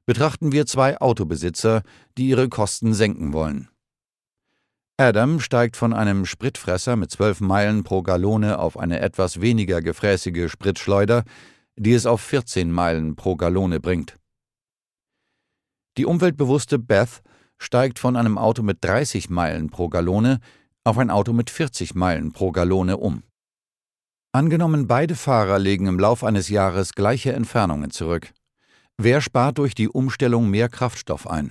Betrachten wir 2 Autobesitzer, die ihre Kosten senken wollen. Adam steigt von einem Spritfresser mit 12 Meilen pro Gallone auf eine etwas weniger gefräßige Spritschleuder, die es auf 14 Meilen pro Gallone bringt. Die umweltbewusste Beth steigt von einem Auto mit 30 Meilen pro Gallone auf ein Auto mit 40 Meilen pro Gallone um. Angenommen, beide Fahrer legen im Lauf eines Jahres gleiche Entfernungen zurück. Wer spart durch die Umstellung mehr Kraftstoff ein?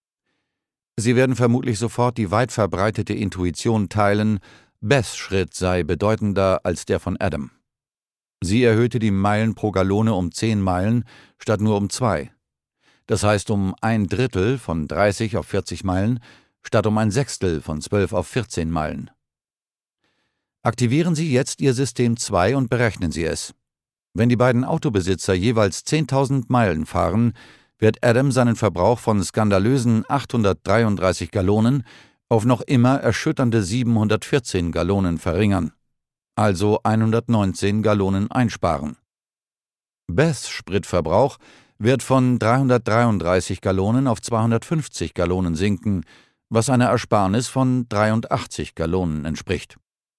Sie werden vermutlich sofort die weit verbreitete Intuition teilen, Beths Schritt sei bedeutender als der von Adam. Sie erhöhte die Meilen pro Gallone um 10 Meilen statt nur um 2. Das heißt um 1/3 von 30 auf 40 Meilen statt um 1/6 von 12 auf 14 Meilen. Aktivieren Sie jetzt Ihr System 2 und berechnen Sie es. Wenn die beiden Autobesitzer jeweils 10.000 Meilen fahren, wird Adam seinen Verbrauch von skandalösen 833 Gallonen auf noch immer erschütternde 714 Gallonen verringern, also 119 Gallonen einsparen. Beths Spritverbrauch wird von 333 Gallonen auf 250 Gallonen sinken, was einer Ersparnis von 83 Gallonen entspricht.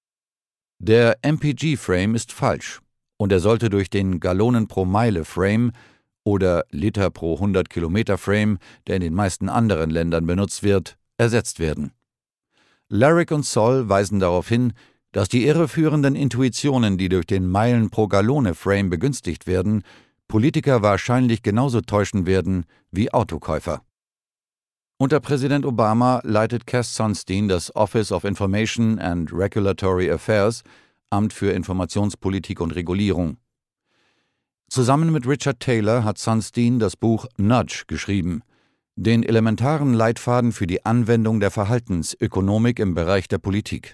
Der MPG-Frame ist falsch und er sollte durch den Gallonen pro Meile-Frame oder Liter pro 100 Kilometer Frame, der in den meisten anderen Ländern benutzt wird, ersetzt werden. Larrick und Soll weisen darauf hin, dass die irreführenden Intuitionen, die durch den Meilen pro Gallone Frame begünstigt werden, Politiker wahrscheinlich genauso täuschen werden wie Autokäufer. Unter Präsident Obama leitet Cass Sunstein das Office of Information and Regulatory Affairs, Amt für Informationspolitik und Regulierung. Zusammen mit Richard Taylor hat Sunstein das Buch Nudge geschrieben, den elementaren Leitfaden für die Anwendung der Verhaltensökonomik im Bereich der Politik.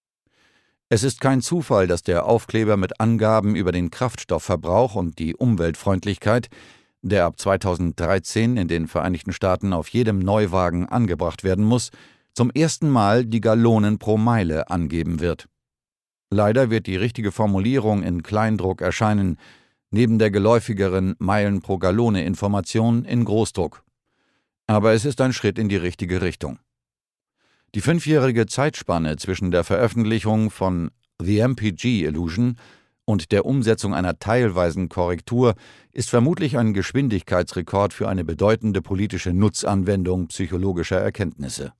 Es ist kein Zufall, dass der Aufkleber mit Angaben über den Kraftstoffverbrauch und die Umweltfreundlichkeit, der ab 2013 in den Vereinigten Staaten auf jedem Neuwagen angebracht werden muss, zum ersten Mal die Gallonen pro Meile angeben wird. Leider wird die richtige Formulierung in Kleindruck erscheinen, neben der geläufigeren Meilen pro Gallone Information in Großdruck. Aber es ist ein Schritt in die richtige Richtung. Die 5-jährige Zeitspanne zwischen der Veröffentlichung von The MPG Illusion und der Umsetzung einer teilweisen Korrektur ist vermutlich ein Geschwindigkeitsrekord für eine bedeutende politische Nutzanwendung psychologischer Erkenntnisse.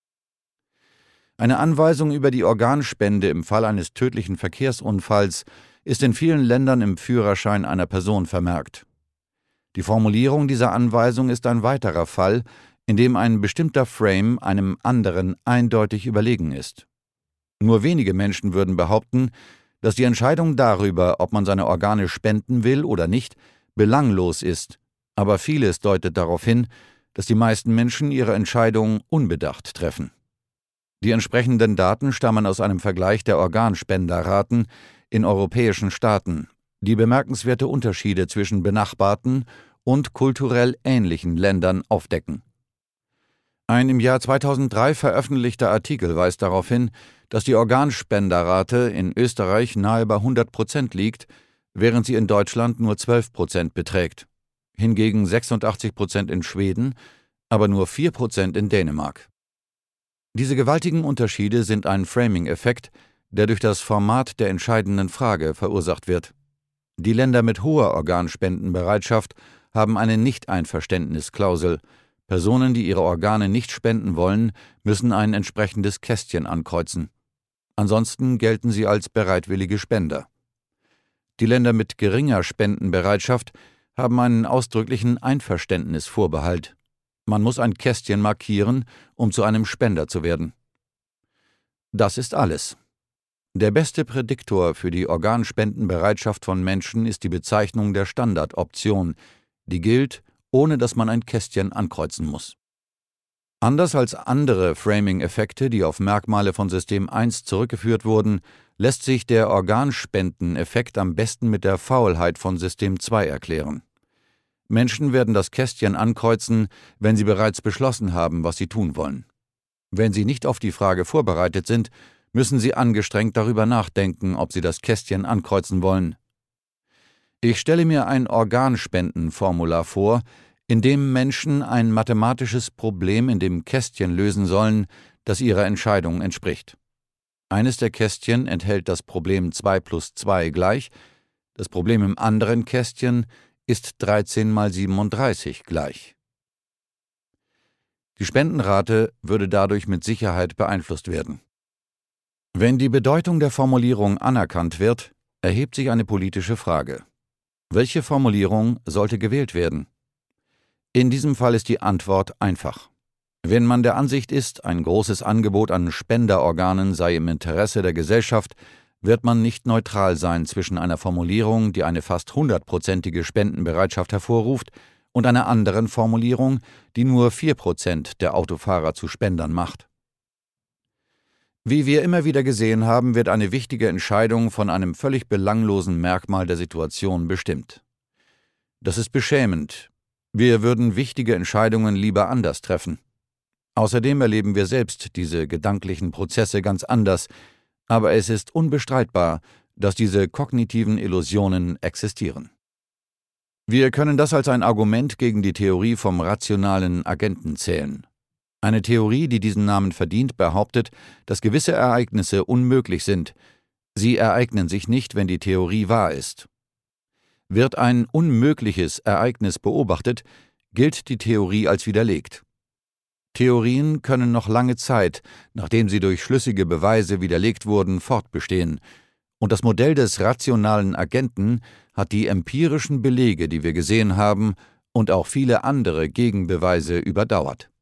Eine Anweisung über die Organspende im Fall eines tödlichen Verkehrsunfalls ist in vielen Ländern im Führerschein einer Person vermerkt. Die Formulierung dieser Anweisung ist ein weiterer Fall, in dem ein bestimmter Frame einem anderen eindeutig überlegen ist. Nur wenige Menschen würden behaupten, dass die Entscheidung darüber, ob man seine Organe spenden will oder nicht, belanglos ist, aber vieles deutet darauf hin, dass die meisten Menschen ihre Entscheidung unbedacht treffen. Die entsprechenden Daten stammen aus einem Vergleich der Organspenderraten in europäischen Staaten, die bemerkenswerte Unterschiede zwischen benachbarten und kulturell ähnlichen Ländern aufdecken. Ein im Jahr 2003 veröffentlichter Artikel weist darauf hin, dass die Organspenderrate in Österreich nahe bei 100% liegt, während sie in Deutschland nur 12% beträgt, hingegen 86% in Schweden, aber nur 4% in Dänemark. Diese gewaltigen Unterschiede sind ein Framing-Effekt, der durch das Format der entscheidenden Frage verursacht wird. Die Länder mit hoher Organspendenbereitschaft haben eine Nicht-Einverständnisklausel. Personen, die ihre Organe nicht spenden wollen, müssen ein entsprechendes Kästchen ankreuzen. Ansonsten gelten sie als bereitwillige Spender. Die Länder mit geringer Spendenbereitschaft haben einen ausdrücklichen Einverständnisvorbehalt. Man muss ein Kästchen markieren, um zu einem Spender zu werden. Das ist alles. Der beste Prädiktor für die Organspendenbereitschaft von Menschen ist die Bezeichnung der Standardoption, die gilt, ohne dass man ein Kästchen ankreuzen muss. Anders als andere Framing-Effekte, die auf Merkmale von System 1 zurückgeführt wurden, lässt sich der Organspendeneffekt am besten mit der Faulheit von System 2 erklären. Menschen werden das Kästchen ankreuzen, wenn sie bereits beschlossen haben, was sie tun wollen. Wenn sie nicht auf die Frage vorbereitet sind, müssen sie angestrengt darüber nachdenken, ob sie das Kästchen ankreuzen wollen. Ich stelle mir ein Organspendenformular vor, indem Menschen ein mathematisches Problem in dem Kästchen lösen sollen, das ihrer Entscheidung entspricht. Eines der Kästchen enthält das Problem 2 plus 2 gleich, das Problem im anderen Kästchen ist 13 mal 37 gleich. Die Spendenrate würde dadurch mit Sicherheit beeinflusst werden. Wenn die Bedeutung der Formulierung anerkannt wird, erhebt sich eine politische Frage. Welche Formulierung sollte gewählt werden? In diesem Fall ist die Antwort einfach. Wenn man der Ansicht ist, ein großes Angebot an Spenderorganen sei im Interesse der Gesellschaft, wird man nicht neutral sein zwischen einer Formulierung, die eine fast 100-prozentige Spendenbereitschaft hervorruft, und einer anderen Formulierung, die nur 4% der Autofahrer zu Spendern macht. Wie wir immer wieder gesehen haben, wird eine wichtige Entscheidung von einem völlig belanglosen Merkmal der Situation bestimmt. Das ist beschämend. Wir würden wichtige Entscheidungen lieber anders treffen. Außerdem erleben wir selbst diese gedanklichen Prozesse ganz anders, aber es ist unbestreitbar, dass diese kognitiven Illusionen existieren. Wir können das als ein Argument gegen die Theorie vom rationalen Agenten zählen. Eine Theorie, die diesen Namen verdient, behauptet, dass gewisse Ereignisse unmöglich sind. Sie ereignen sich nicht, wenn die Theorie wahr ist. Wird ein unmögliches Ereignis beobachtet, gilt die Theorie als widerlegt. Theorien können noch lange Zeit, nachdem sie durch schlüssige Beweise widerlegt wurden, fortbestehen, und das Modell des rationalen Agenten hat die empirischen Belege, die wir gesehen haben, und auch viele andere Gegenbeweise überdauert.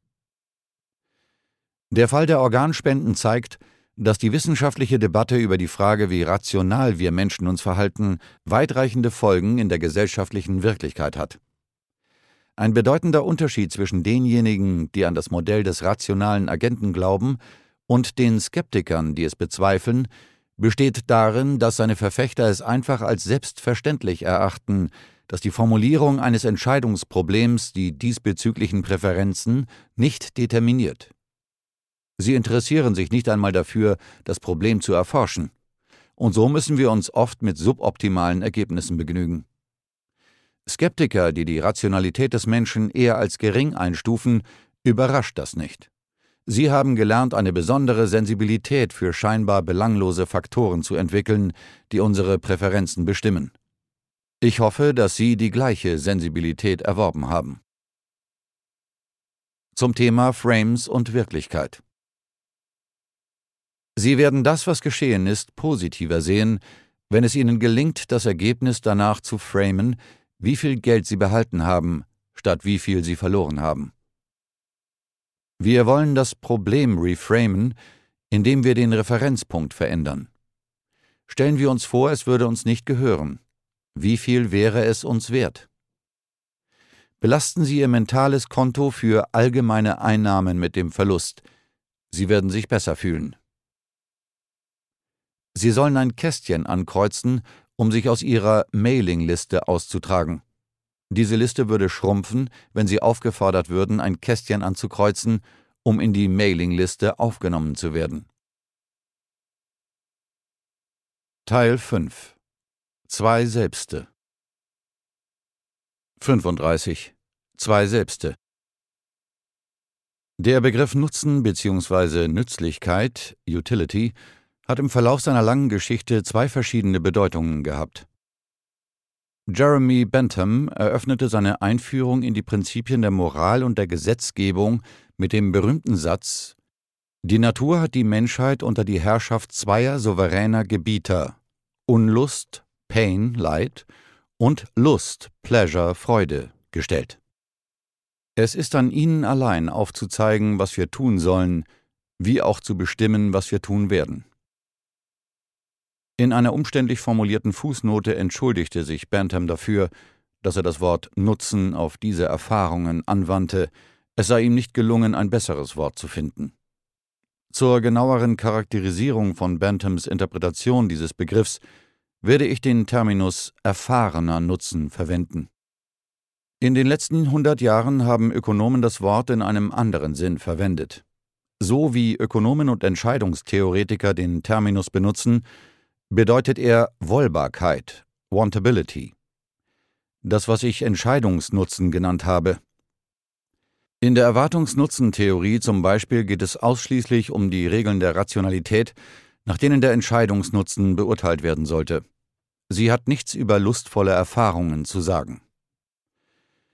Der Fall der Organspenden zeigt, dass die wissenschaftliche Debatte über die Frage, wie rational wir Menschen uns verhalten, weitreichende Folgen in der gesellschaftlichen Wirklichkeit hat. Ein bedeutender Unterschied zwischen denjenigen, die an das Modell des rationalen Agenten glauben, und den Skeptikern, die es bezweifeln, besteht darin, dass seine Verfechter es einfach als selbstverständlich erachten, dass die Formulierung eines Entscheidungsproblems die diesbezüglichen Präferenzen nicht determiniert. Sie interessieren sich nicht einmal dafür, das Problem zu erforschen. Und so müssen wir uns oft mit suboptimalen Ergebnissen begnügen. Skeptiker, die die Rationalität des Menschen eher als gering einstufen, überrascht das nicht. Sie haben gelernt, eine besondere Sensibilität für scheinbar belanglose Faktoren zu entwickeln, die unsere Präferenzen bestimmen. Ich hoffe, dass Sie die gleiche Sensibilität erworben haben. Zum Thema Frames und Wirklichkeit. Sie werden das, was geschehen ist, positiver sehen, wenn es Ihnen gelingt, das Ergebnis danach zu framen, wie viel Geld Sie behalten haben, statt wie viel Sie verloren haben. Wir wollen das Problem reframen, indem wir den Referenzpunkt verändern. Stellen wir uns vor, es würde uns nicht gehören. Wie viel wäre es uns wert? Belasten Sie Ihr mentales Konto für allgemeine Einnahmen mit dem Verlust. Sie werden sich besser fühlen. Sie sollen ein Kästchen ankreuzen, um sich aus Ihrer Mailingliste auszutragen. Diese Liste würde schrumpfen, wenn Sie aufgefordert würden, ein Kästchen anzukreuzen, um in die Mailingliste aufgenommen zu werden. Teil 5. Zwei Selbste. 35. Zwei Selbste. Der Begriff Nutzen bzw. Nützlichkeit, Utility, hat im Verlauf seiner langen Geschichte zwei verschiedene Bedeutungen gehabt. Jeremy Bentham eröffnete seine Einführung in die Prinzipien der Moral und der Gesetzgebung mit dem berühmten Satz: Die Natur hat die Menschheit unter die Herrschaft zweier souveräner Gebieter, Unlust, Pain, Leid, und Lust, Pleasure, Freude, gestellt. Es ist an ihnen allein aufzuzeigen, was wir tun sollen, wie auch zu bestimmen, was wir tun werden. In einer umständlich formulierten Fußnote entschuldigte sich Bentham dafür, dass er das Wort Nutzen auf diese Erfahrungen anwandte. Es sei ihm nicht gelungen, ein besseres Wort zu finden. Zur genaueren Charakterisierung von Benthams Interpretation dieses Begriffs werde ich den Terminus erfahrener Nutzen verwenden. In den letzten 100 Jahren haben Ökonomen das Wort in einem anderen Sinn verwendet. So wie Ökonomen und Entscheidungstheoretiker den Terminus benutzen, bedeutet er Wollbarkeit, Wantability. Das, was ich Entscheidungsnutzen genannt habe, In der Erwartungsnutzen-Theorie zum Beispiel geht es ausschließlich um die Regeln der Rationalität, nach denen der Entscheidungsnutzen beurteilt werden sollte. Sie hat nichts über lustvolle Erfahrungen zu sagen.